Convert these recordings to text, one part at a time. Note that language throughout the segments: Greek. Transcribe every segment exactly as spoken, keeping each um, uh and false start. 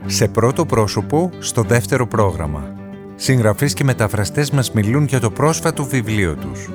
Σε πρώτο πρόσωπο, στο δεύτερο πρόγραμμα. Συγγραφείς και μεταφραστές μας μιλούν για το πρόσφατο βιβλίο τους.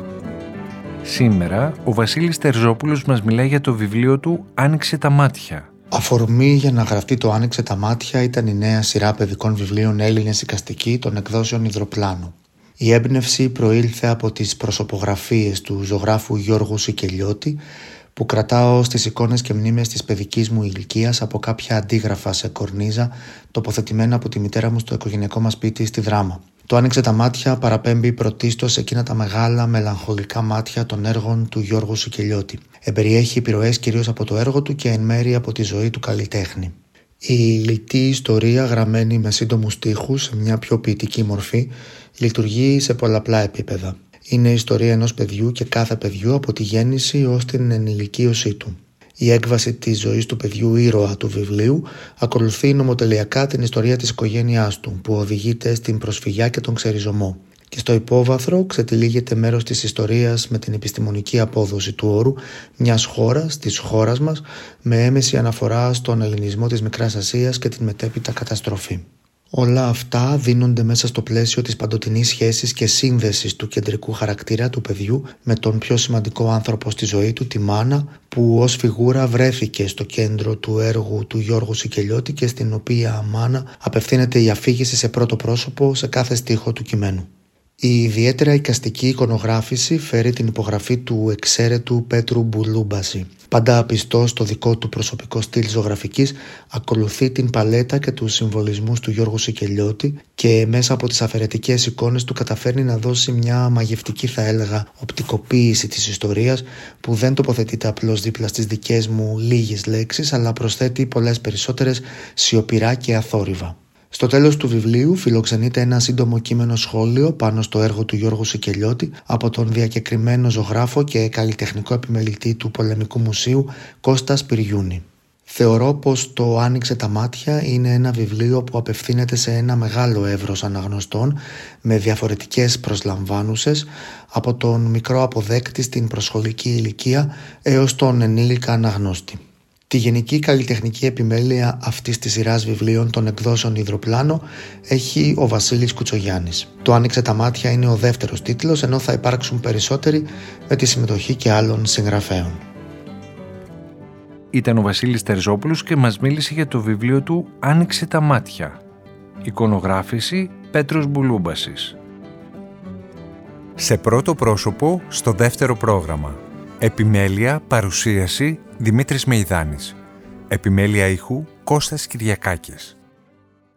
Σήμερα, ο Βασίλης Τερζόπουλος μας μιλάει για το βιβλίο του «Άνοιξε τα μάτια». Αφορμή για να γραφτεί το «Άνοιξε τα μάτια» ήταν η νέα σειρά παιδικών βιβλίων Έλληνες εικαστικοί των εκδόσεων Ιδροπλάνου. Η έμπνευση προήλθε από τις προσωπογραφίες του ζωγράφου Γιώργου Σικελιώτη, που κρατάω στις εικόνες και μνήμες της παιδικής μου ηλικίας από κάποια αντίγραφα σε κορνίζα τοποθετημένα από τη μητέρα μου στο οικογενειακό μας σπίτι στη Δράμα. Το «Άνοιξε τα μάτια» παραπέμπει πρωτίστως σε εκείνα τα μεγάλα μελαγχολικά μάτια των έργων του Γιώργου Σικελιώτη. Εμπεριέχει επιρροές κυρίως από το έργο του και εν μέρει από τη ζωή του καλλιτέχνη. Η λιτή ιστορία, γραμμένη με σύντομους στίχους σε μια πιο ποιητική μορφή, λειτουργεί σε πολλαπλά επίπεδα. Είναι η ιστορία ενός παιδιού και κάθε παιδιού από τη γέννηση ως την ενηλικίωσή του. Η έκβαση της ζωής του παιδιού ήρωα του βιβλίου ακολουθεί νομοτελειακά την ιστορία της οικογένειάς του, που οδηγείται στην προσφυγιά και τον ξεριζωμό. Και στο υπόβαθρο ξετυλίγεται μέρος της ιστορίας με την επιστημονική απόδοση του όρου μιας χώρας, της χώρας μας, με έμεση αναφορά στον ελληνισμό της Μικράς Ασίας και την μετέπειτα καταστροφή. Όλα αυτά δίνονται μέσα στο πλαίσιο της παντοτινής σχέσης και σύνδεσης του κεντρικού χαρακτήρα του παιδιού με τον πιο σημαντικό άνθρωπο στη ζωή του, τη μάνα, που ως φιγούρα βρέθηκε στο κέντρο του έργου του Γιώργου Σικελιώτη και στην οποία μάνα απευθύνεται η αφήγηση σε πρώτο πρόσωπο σε κάθε στίχο του κειμένου. Η ιδιαίτερα εικαστική εικονογράφηση φέρει την υπογραφή του εξαίρετου Πέτρου Μπουλούμπαση. Πάντα απιστός στο δικό του προσωπικό στυλ ζωγραφικής, ακολουθεί την παλέτα και τους συμβολισμούς του Γιώργου Σικελιώτη και μέσα από τις αφαιρετικές εικόνες του καταφέρνει να δώσει μια μαγευτική, θα έλεγα, οπτικοποίηση της ιστορίας, που δεν τοποθετείται απλώς δίπλα στις δικές μου λίγες λέξεις, αλλά προσθέτει πολλές περισσότερες σιωπηρά και αθόρυβα. Στο τέλος του βιβλίου φιλοξενείται ένα σύντομο κείμενο σχόλιο πάνω στο έργο του Γιώργου Σικελιώτη από τον διακεκριμένο ζωγράφο και καλλιτεχνικό επιμελητή του Πολεμικού Μουσείου Κώστα Σπυριούνη. Θεωρώ πως το «Άνοιξε τα μάτια» είναι ένα βιβλίο που απευθύνεται σε ένα μεγάλο εύρος αναγνωστών με διαφορετικές προσλαμβάνουσες, από τον μικρό αποδέκτη στην προσχολική ηλικία έως τον ενήλικα αναγνώστη. Τη γενική καλλιτεχνική επιμέλεια αυτής της σειράς βιβλίων των εκδόσεων Ιδροπλάνο έχει ο Βασίλης Κουτσογιάννης. Το «Άνοιξε τα μάτια» είναι ο δεύτερος τίτλος, ενώ θα υπάρξουν περισσότεροι με τη συμμετοχή και άλλων συγγραφέων. Ήταν ο Βασίλης Τερζόπουλος και μας μίλησε για το βιβλίο του «Άνοιξε τα μάτια». Εικονογράφηση Πέτρος Μπουλούμπασης. Σε πρώτο πρόσωπο, στο δεύτερο πρόγραμμα. Επιμέλεια, παρουσίαση Δημήτρης Μεϊδάνης. Επιμέλεια ήχου Κώστας Κυριακάκης.